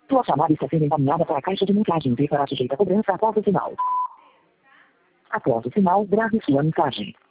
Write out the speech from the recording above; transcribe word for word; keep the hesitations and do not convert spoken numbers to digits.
Tua chamada está sendo encaminhada para a caixa de mensagens e será sujeita a cobrança após o sinal. Após o sinal, grave sua mensagem.